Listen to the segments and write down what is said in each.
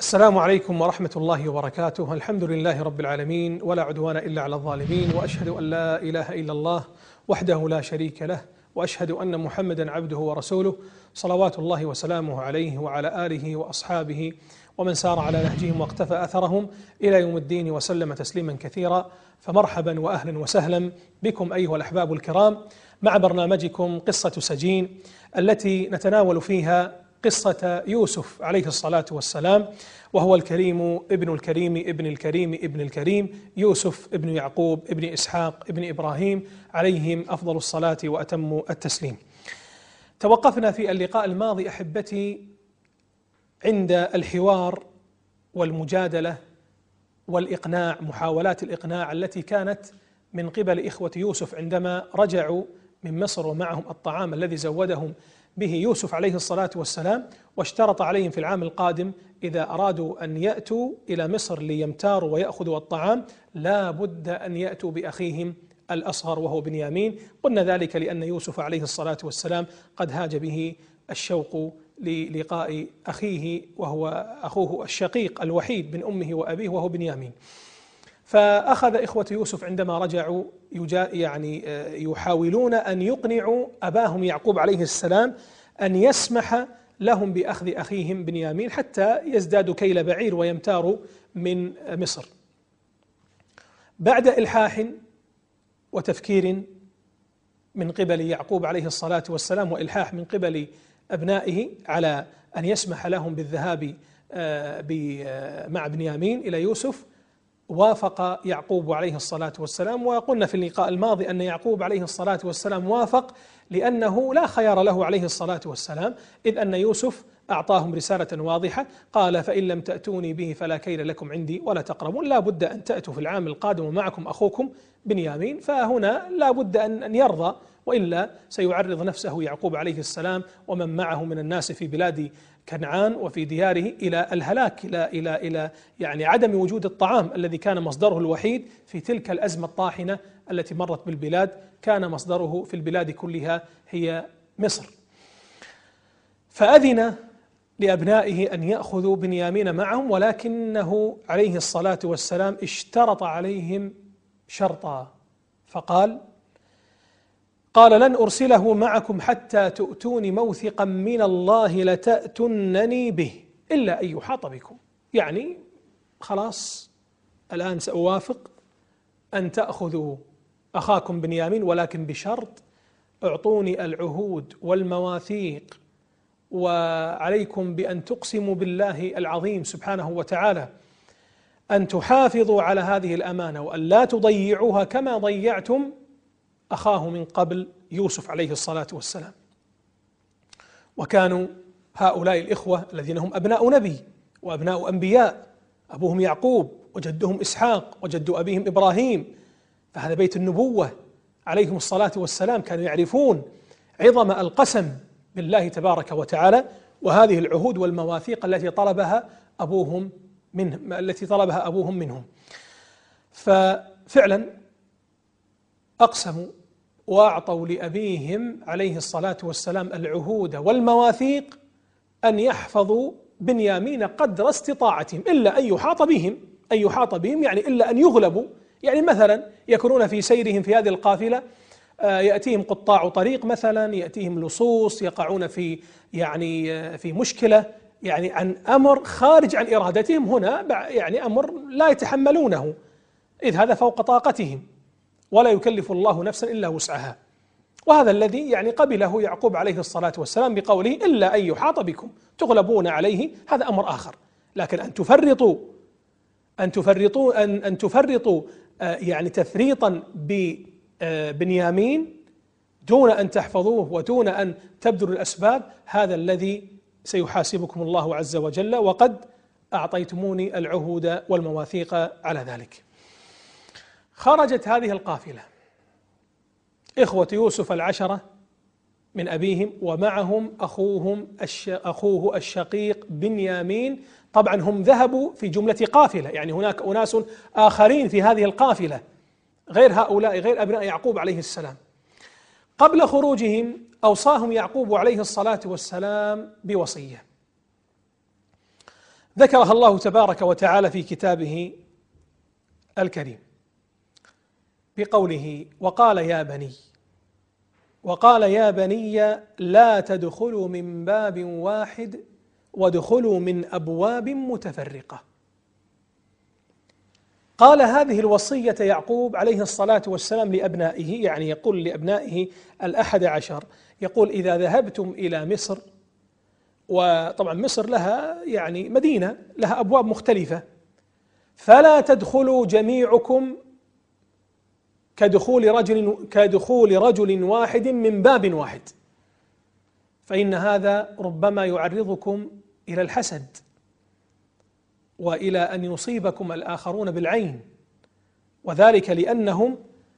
السلام عليكم ورحمة الله وبركاته. الحمد لله رب العالمين، ولا عدوان إلا على الظالمين، وأشهد أن لا إله إلا الله وحده لا شريك له، وأشهد أن محمدا عبده ورسوله، صلوات الله وسلامه عليه وعلى آله وأصحابه ومن سار على نهجهم واقتفى أثرهم إلى يوم الدين وسلم تسليما كثيرا. فمرحبا وأهلا وسهلا بكم أيها الأحباب الكرام مع برنامجكم قصة سجين، التي نتناول فيها قصة يوسف عليه الصلاة والسلام، وهو الكريم ابن الكريم ابن الكريم ابن الكريم، يوسف ابن يعقوب ابن إسحاق ابن إبراهيم، عليهم أفضل الصلاة وأتم التسليم. توقفنا في اللقاء الماضي أحبتي عند الحوار والمجادلة والإقناع، محاولات الإقناع التي كانت من قبل إخوة يوسف عندما رجعوا من مصر ومعهم الطعام الذي زودهم به يوسف عليه الصلاة والسلام، واشترط عليهم في العام القادم إذا أرادوا أن يأتوا إلى مصر ليمتاروا ويأخذوا الطعام لا بد أن يأتوا بأخيهم الأصغر وهو بنيامين. قلنا ذلك لأن يوسف عليه الصلاة والسلام قد هاج به الشوق للقاء أخيه وهو أخوه الشقيق الوحيد من أمه وأبيه وهو بنيامين. فأخذ إخوة يوسف عندما رجعوا يحاولون أن يقنعوا أباهم يعقوب عليه السلام أن يسمح لهم بأخذ أخيهم بنيامين حتى يزدادوا كيل بعير ويمتاروا من مصر. بعد إلحاح وتفكير من قبل يعقوب عليه الصلاة والسلام وإلحاح من قبل أبنائه على أن يسمح لهم بالذهاب مع بنيامين إلى يوسف، وافق يعقوب عليه الصلاة والسلام. وقلنا في اللقاء الماضي أن يعقوب عليه الصلاة والسلام وافق لأنه لا خيار له عليه الصلاة والسلام، إذ أن يوسف أعطاهم رسالة واضحة، قال: فإن لم تأتوني به فلا كيل لكم عندي ولا تقربون، لا بد أن تأتوا في العام القادم ومعكم أخوكم بنيامين. فهنا لا بد أن يرضى، وإلا سيعرض نفسه يعقوب عليه السلام ومن معه من الناس في بلاد كنعان وفي دياره إلى الهلاك، إلى عدم وجود الطعام الذي كان مصدره الوحيد في تلك الأزمة الطاحنة التي مرت بالبلاد، كان مصدره في البلاد كلها هي مصر. فأذن لأبنائه أن يأخذوا بنيامين معهم، ولكنه عليه الصلاة والسلام اشترط عليهم شرطا، فقال: لن أرسله معكم حتى تؤتوني موثقا من الله لتأتنني به إلا أن يحاط بكم. يعني خلاص الآن سأوافق أن تأخذوا أخاكم بنيامين، ولكن بشرط: اعطوني العهود والمواثيق، وعليكم بأن تقسموا بالله العظيم سبحانه وتعالى أن تحافظوا على هذه الأمانة وأن لا تضيعوها كما ضيعتم أخاه من قبل يوسف عليه الصلاة والسلام. وكانوا هؤلاء الإخوة الذين هم أبناء نبي وأبناء أنبياء، أبوهم يعقوب وجدهم إسحاق وجد أبيهم إبراهيم، فهذا بيت النبوة عليهم الصلاة والسلام، كانوا يعرفون عظم القسم بالله تبارك وتعالى، وهذه العهود والمواثيق التي طلبها أبوهم منهم. ففعلا أقسموا وأعطوا لأبيهم عليه الصلاة والسلام العهود والمواثيق أن يحفظوا بنيامين قدر استطاعتهم، إلا أن يحاط بهم، يعني إلا أن يغلبوا. يعني مثلا يكونون في سيرهم في هذه القافلة، يأتيهم قطاع طريق مثلا، يأتيهم لصوص، يقعون في مشكلة، يعني عن أمر خارج عن إرادتهم، هنا يعني أمر لا يتحملونه، إذ هذا فوق طاقتهم، ولا يكلف الله نفسا إلا وسعها. وهذا الذي قبله يعقوب عليه الصلاة والسلام بقوله: إلا أن يحاط بكم، تغلبون عليه، هذا أمر آخر. لكن أن تفرطوا تفريطا ببنيامين دون أن تحفظوه ودون أن تبذلوا الأسباب، هذا الذي سيحاسبكم الله عز وجل، وقد أعطيتموني العهود والمواثيق على ذلك. خرجت هذه القافلة إخوة يوسف 10 من أبيهم، ومعهم أخوه الشقيق بنيامين. طبعا هم ذهبوا في جملة قافلة، يعني هناك أناس آخرين في هذه القافلة غير هؤلاء، غير أبناء يعقوب عليه السلام. قبل خروجهم أوصاهم يعقوب عليه الصلاة والسلام بوصية، ذكرها الله تبارك وتعالى في كتابه الكريم بقوله: وقال يا بني لا تدخلوا من باب واحد وادخلوا من أبواب متفرقة. قال هذه الوصية يعقوب عليه الصلاة والسلام لأبنائه، يعني يقول لأبنائه 11، يقول: إذا ذهبتم إلى مصر، وطبعا مصر لها يعني مدينة لها أبواب مختلفة، فلا تدخلوا جميعكم كدخول رجل واحد من باب واحد، فإن هذا ربما يعرضكم إلى الحسد وإلى أن يصيبكم الآخرون بالعين، وذلك لأنهم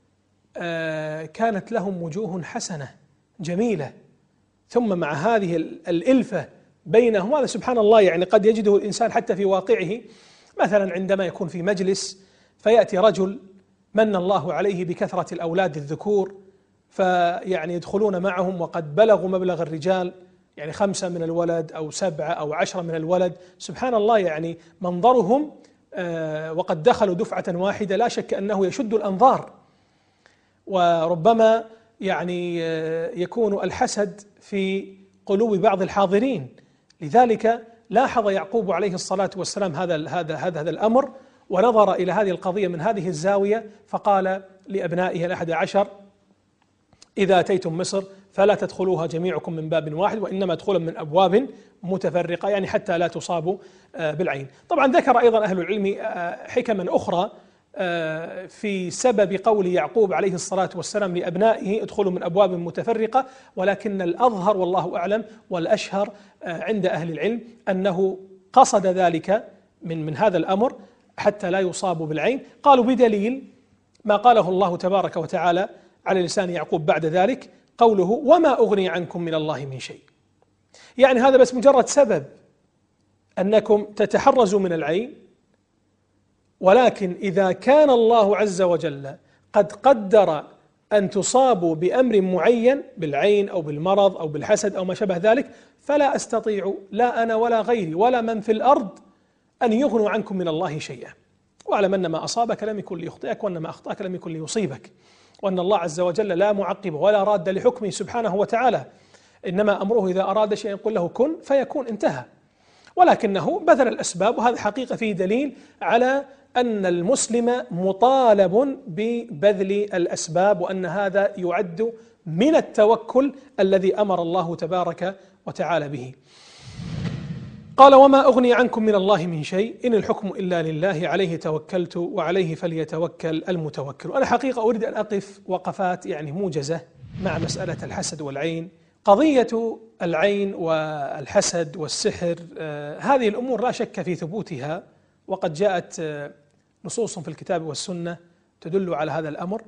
كانت لهم وجوه حسنة جميلة، ثم مع هذه الإلفة بينهم. هذا سبحان الله يعني قد يجده الإنسان حتى في واقعه، مثلا عندما يكون في مجلس فيأتي رجل من الله عليه بكثرة الأولاد الذكور، فيعني يدخلون معهم وقد بلغوا مبلغ الرجال، يعني 5 من الولد أو 7 أو 10 من الولد، سبحان الله يعني منظرهم وقد دخلوا دفعة واحدة لا شك أنه يشد الأنظار، وربما يعني يكون الحسد في قلوب بعض الحاضرين. لذلك لاحظ يعقوب عليه الصلاة والسلام هذا الأمر، ونظر إلى هذه القضية من هذه الزاوية، فقال لأبنائه 11: إذا أتيتم مصر فلا تدخلوها جميعكم من باب واحد، وإنما ادخلوا من أبواب متفرقة، يعني حتى لا تصابوا بالعين. طبعا ذكر أيضا أهل العلم حكما أخرى في سبب قول يعقوب عليه الصلاة والسلام لأبنائه ادخلوا من أبواب متفرقة، ولكن الأظهر والله أعلم والأشهر عند أهل العلم أنه قصد ذلك من هذا الأمر حتى لا يصابوا بالعين. قالوا بدليل ما قاله الله تبارك وتعالى على لسان يعقوب بعد ذلك، قوله: وما أغني عنكم من الله من شيء. يعني هذا بس مجرد سبب أنكم تتحرزوا من العين، ولكن إذا كان الله عز وجل قد قدر أن تصابوا بأمر معين بالعين أو بالمرض أو بالحسد أو ما شابه ذلك، فلا أستطيع لا أنا ولا غيري ولا من في الأرض أن يغنوا عنكم من الله شيئا. واعلم أن ما أصابك لم يكن ليخطئك، وأن ما أخطأك لم يكن ليصيبك، وأن الله عز وجل لا معقب ولا راد لحكمه سبحانه وتعالى، إنما أمره إذا أراد شيئا يقول له كن فيكون، انتهى. ولكنه بذل الأسباب، وهذا حقيقة فيه دليل على أن المسلم مطالب ببذل الأسباب، وأن هذا يعد من التوكل الذي أمر الله تبارك وتعالى به. قال: وما أغني عنكم من الله من شيء إن الحكم إلا لله عليه توكلت وعليه فليتوكل المتوكل. أنا حقيقة أريد أن أقف وقفات يعني موجزة مع مسألة الحسد والعين. قضية العين والحسد والسحر هذه الأمور لا شك في ثبوتها، وقد جاءت نصوص في الكتاب والسنة تدل على هذا الأمر،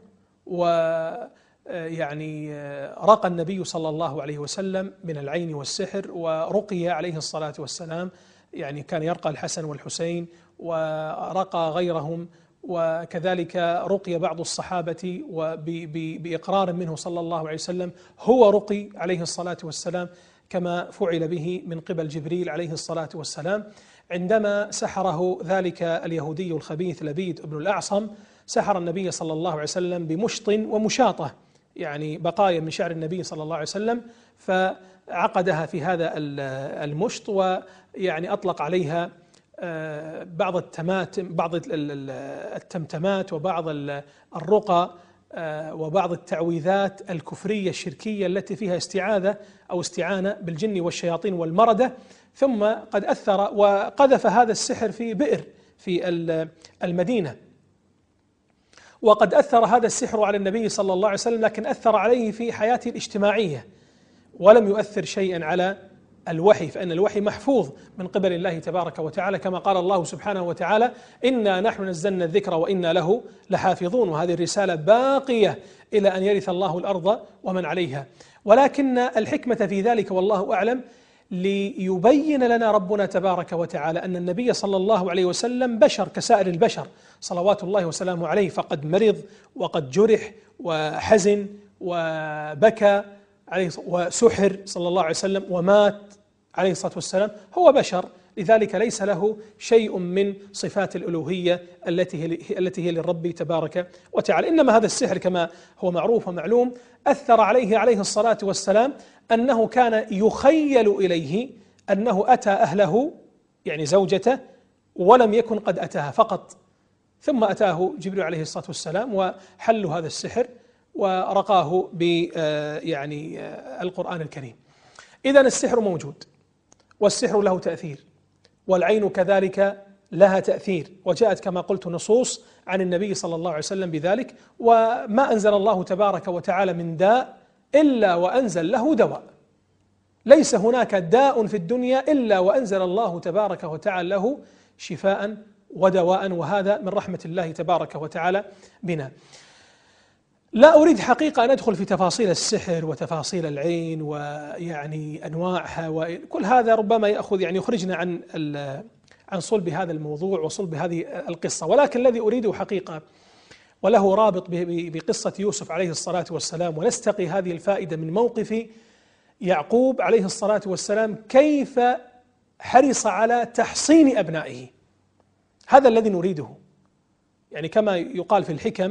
ويعني رقى النبي صلى الله عليه وسلم من العين والسحر، ورقي عليه الصلاة والسلام، يعني كان يرقى الحسن والحسين ورقى غيرهم، وكذلك رقي بعض الصحابة وبإقرار منه صلى الله عليه وسلم هو رقي عليه الصلاة والسلام، كما فعل به من قبل جبريل عليه الصلاة والسلام عندما سحره ذلك اليهودي الخبيث لبيد بن الأعصم. سحر النبي صلى الله عليه وسلم بمشط ومشاطة، يعني بقايا من شعر النبي صلى الله عليه وسلم، فعقدها في هذا المشط، ويعني أطلق عليها بعض التمتمات وبعض الرقى وبعض التعويذات الكفرية الشركية التي فيها استعاذة أو استعانة بالجن والشياطين والمردة، ثم قد أثر وقذف هذا السحر في بئر في المدينة، وقد أثر هذا السحر على النبي صلى الله عليه وسلم، لكن أثر عليه في حياته الاجتماعية ولم يؤثر شيئا على الوحي، فإن الوحي محفوظ من قبل الله تبارك وتعالى، كما قال الله سبحانه وتعالى: إنا نحن نزلنا الذكر وإنا له لحافظون. وهذه الرسالة باقية إلى أن يرث الله الأرض ومن عليها. ولكن الحكمة في ذلك والله أعلم ليبين لنا ربنا تبارك وتعالى أن النبي صلى الله عليه وسلم بشر كسائر البشر صلوات الله وسلامه عليه، فقد مرض وقد جرح وحزن وبكى عليه وسحر صلى الله عليه وسلم ومات عليه الصلاة والسلام، هو بشر. لذلك ليس له شيء من صفات الألوهية التي هي للرب تبارك وتعالى. إنما هذا السحر كما هو معروف ومعلوم أثر عليه الصلاة والسلام أنه كان يخيل إليه أنه أتى أهله يعني زوجته ولم يكن قد أتاها فقط، ثم أتاه جبريل عليه الصلاة والسلام وحلوا هذا السحر ورقاه يعني القرآن الكريم. إذن السحر موجود، والسحر له تأثير، والعين كذلك لها تأثير، وجاءت كما قلت نصوص عن النبي صلى الله عليه وسلم بذلك. وما أنزل الله تبارك وتعالى من داء إلا وأنزل له دواء، ليس هناك داء في الدنيا إلا وأنزل الله تبارك وتعالى له شفاء ودواء، وهذا من رحمة الله تبارك وتعالى بنا. لا أريد حقيقة أن أدخل في تفاصيل السحر وتفاصيل العين ويعني أنواعها، وكل هذا ربما يخرجنا عن صلب هذا الموضوع وصلب هذه القصة. ولكن الذي أريده حقيقة وله رابط بقصة يوسف عليه الصلاة والسلام، ونستقي هذه الفائدة من موقف يعقوب عليه الصلاة والسلام كيف حرص على تحصين أبنائه. هذا الذي نريده. يعني كما يقال في الحكم: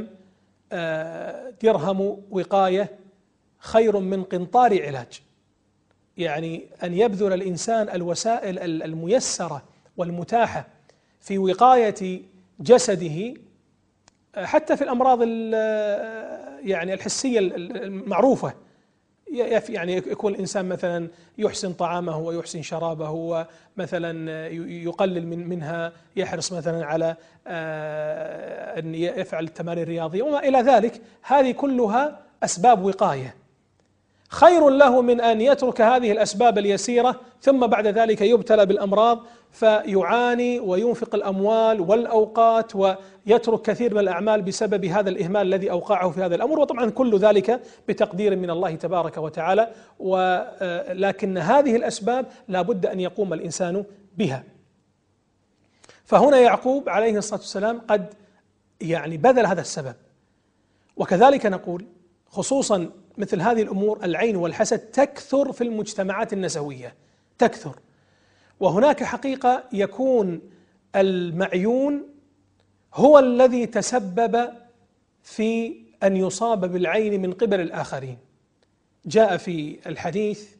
درهم وقاية خير من قنطار علاج. يعني أن يبذل الإنسان الوسائل الميسرة والمتاحة في وقاية جسده حتى في الأمراض يعني الحسية المعروفة. يعني يكون الإنسان مثلا يحسن طعامه ويحسن شرابه، ومثلا يقلل منها، يحرص مثلا على أن يفعل التمارين الرياضية وما إلى ذلك. هذه كلها أسباب وقاية، خير له من أن يترك هذه الأسباب اليسيرة ثم بعد ذلك يبتلى بالأمراض فيعاني وينفق الأموال والأوقات ويترك كثير من الأعمال بسبب هذا الإهمال الذي أوقعه في هذا الأمر. وطبعا كل ذلك بتقدير من الله تبارك وتعالى، ولكن هذه الأسباب لا بد أن يقوم الإنسان بها. فهنا يعقوب عليه الصلاة والسلام قد يعني بذل هذا السبب. وكذلك نقول خصوصا مثل هذه الأمور، العين والحسد تكثر في المجتمعات النسوية، تكثر. وهناك حقيقة يكون المعيون هو الذي تسبب في أن يصاب بالعين من قبل الآخرين. جاء في الحديث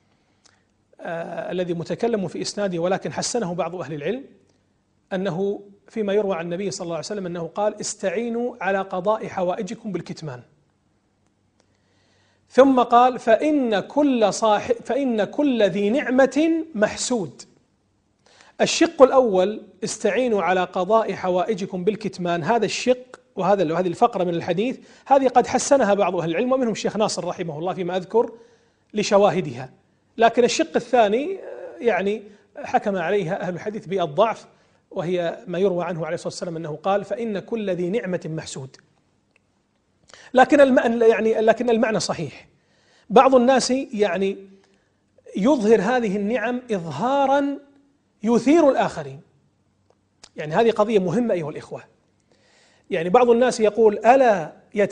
الذي متكلم في إسناده ولكن حسنه بعض أهل العلم، أنه فيما يروى عن النبي صلى الله عليه وسلم أنه قال: استعينوا على قضاء حوائجكم بالكتمان. ثم قال: فإن كل ذي نعمة محسود. الشق الأول استعينوا على قضاء حوائجكم بالكتمان، هذا الشق وهذه الفقرة من الحديث هذه قد حسنها بعض أهل العلم ومنهم الشيخ ناصر رحمه الله فيما أذكر لشواهدها. لكن الشق الثاني يعني حكم عليها أهل الحديث بالضعف، وهي ما يروى عنه عليه الصلاة والسلام أنه قال: فإن كل ذي نعمة محسود. لكن المعنى صحيح. بعض الناس يعني يظهر هذه النعم إظهارا يثير الآخرين. يعني هذه قضية مهمة أيها الإخوة. يعني بعض الناس يقول: ألا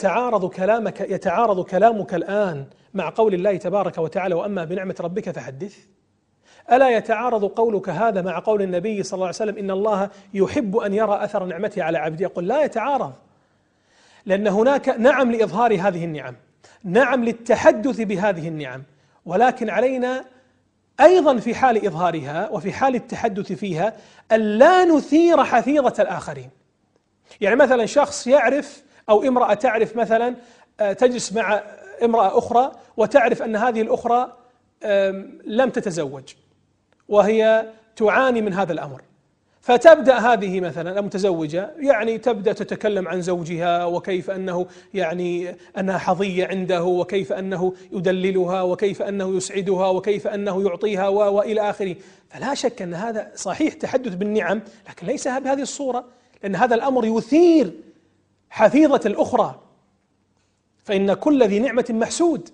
يتعارض كلامك الآن مع قول الله تبارك وتعالى: وأما بنعمة ربك فحدث؟ ألا يتعارض قولك هذا مع قول النبي صلى الله عليه وسلم: إن الله يحب أن يرى أثر نعمته على عبده؟ يقول: لا يتعارض، لأن هناك نعم لإظهار هذه النعم، نعم للتحدث بهذه النعم، ولكن علينا أيضا في حال إظهارها وفي حال التحدث فيها أن لا نثير حفيظة الآخرين. يعني مثلا شخص يعرف أو امرأة تعرف مثلا تجلس مع امرأة أخرى وتعرف أن هذه الأخرى لم تتزوج وهي تعاني من هذا الأمر، فتبدأ هذه مثلا المتزوجة يعني تبدأ تتكلم عن زوجها وكيف أنه يعني أنها حظية عنده، وكيف أنه يدللها، وكيف أنه يسعدها، وكيف أنه يعطيها وإلى آخره. فلا شك أن هذا صحيح تحدث بالنعم، لكن ليس بهذه الصورة، لأن هذا الأمر يثير حفيظة الأخرى. فإن كل ذي نعمة محسود.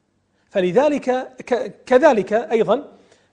فلذلك كذلك أيضا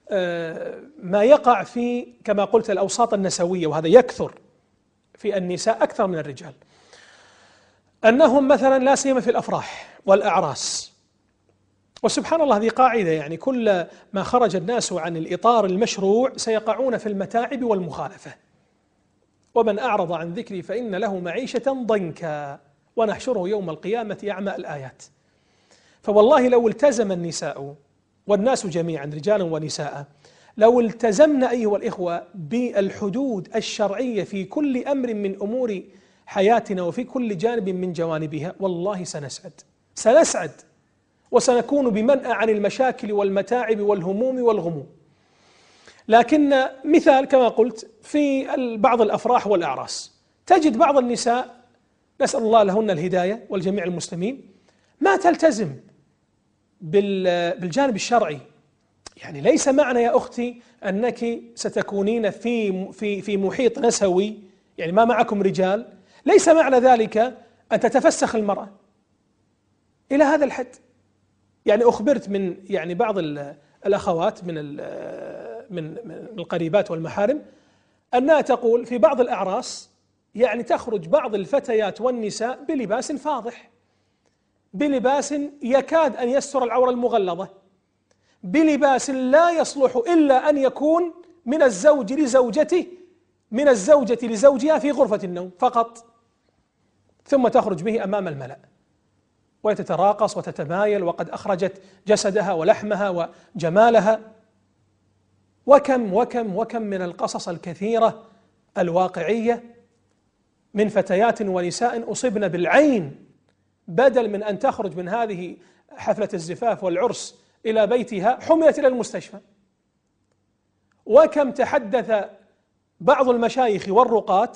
ما يقع في كما قلت الأوساط النسوية، وهذا يكثر في النساء أكثر من الرجال، أنهم مثلا لا سيما في الأفراح والأعراس وسبحان الله هذه قاعدة، يعني كل ما خرج الناس عن الإطار المشروع سيقعون في المتاعب والمخالفة. ومن أعرض عن ذكري فإن له معيشة ضنكا ونحشره يوم القيامة أعمى الآيات. فوالله لو التزم النساء والناس جميعا رجالا ونساء، لو التزمنا أيها الإخوة بالحدود الشرعية في كل أمر من أمور حياتنا وفي كل جانب من جوانبها، والله سنسعد وسنكون بمنأى عن المشاكل والمتاعب والهموم والغموم. لكن مثال كما قلت في بعض الأفراح والأعراس، تجد بعض النساء نسأل الله لهن الهداية والجميع المسلمين ما تلتزم بالجانب الشرعي. يعني ليس معنى يا أختي أنك ستكونين في محيط نسوي، يعني ما معكم رجال، ليس معنى ذلك أن تتفسخ المرأة إلى هذا الحد. يعني أخبرت من يعني بعض الأخوات من القريبات والمحارم أنها تقول في بعض الأعراس يعني تخرج بعض الفتيات والنساء بلباس فاضح، بلباس يكاد أن يستر العورة المغلظة، بلباس لا يصلح إلا أن يكون من الزوج لزوجته، من الزوجة لزوجها في غرفة النوم فقط، ثم تخرج به أمام الملأ وتتراقص وتتمايل وقد أخرجت جسدها ولحمها وجمالها. وكم من القصص الكثيرة الواقعية من فتيات ونساء أصبن بالعين بدل من أن تخرج من هذه حفلة الزفاف والعرس إلى بيتها حملت إلى المستشفى. وكم تحدث بعض المشايخ والرقاة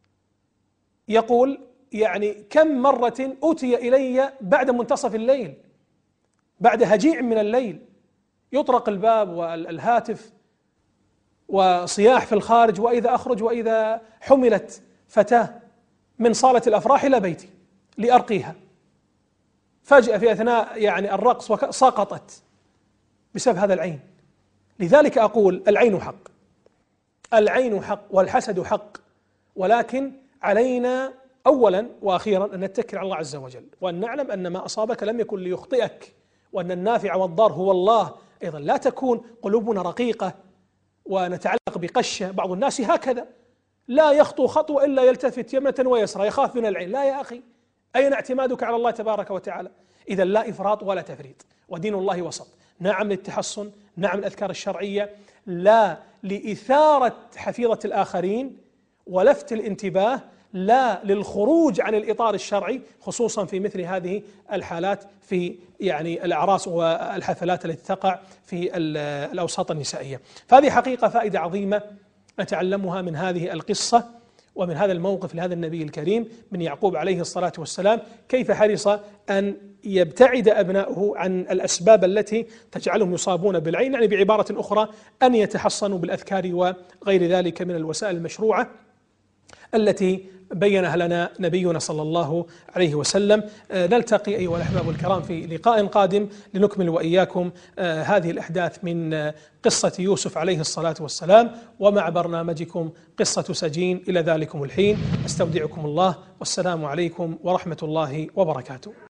يقول يعني كم مرة أتي إلي بعد منتصف الليل، بعد هجيع من الليل، يطرق الباب والهاتف وصياح في الخارج، وإذا أخرج وإذا حملت فتاة من صالة الأفراح إلى بيتي لأرقيها، فجأة في أثناء يعني الرقص سقطت بسبب هذا العين. لذلك أقول العين حق، العين حق والحسد حق، ولكن علينا أولا وأخيرا أن نتكل على الله عز وجل، وأن نعلم أن ما أصابك لم يكن ليخطئك، وأن النافع والضار هو الله. أيضا لا تكون قلوبنا رقيقة ونتعلق بقشة. بعض الناس هكذا لا يخطو خطوة إلا يلتفت يمنة ويسرى يخاف من العين. لا يا أخي، أين اعتمادك على الله تبارك وتعالى؟ إذا لا إفراط ولا تفريط، ودين الله وسط. نعم للتحصن، نعم الأذكار الشرعية، لا لإثارة حفيظة الآخرين ولفت الانتباه، لا للخروج عن الإطار الشرعي، خصوصا في مثل هذه الحالات في يعني الأعراس والحفلات التي تقع في الأوساط النسائية. فهذه حقيقة فائدة عظيمة نتعلمها من هذه القصة ومن هذا الموقف لهذا النبي الكريم من يعقوب عليه الصلاة والسلام، كيف حرص أن يبتعد أبناؤه عن الأسباب التي تجعلهم يصابون بالعين، يعني بعبارة أخرى أن يتحصنوا بالأذكار وغير ذلك من الوسائل المشروعة التي بينها لنا نبينا صلى الله عليه وسلم. نلتقي أيها الأحباب الكرام في لقاء قادم لنكمل وإياكم هذه الأحداث من قصة يوسف عليه الصلاة والسلام، ومع برنامجكم قصة سجين. إلى ذلكم الحين أستودعكم الله، والسلام عليكم ورحمة الله وبركاته.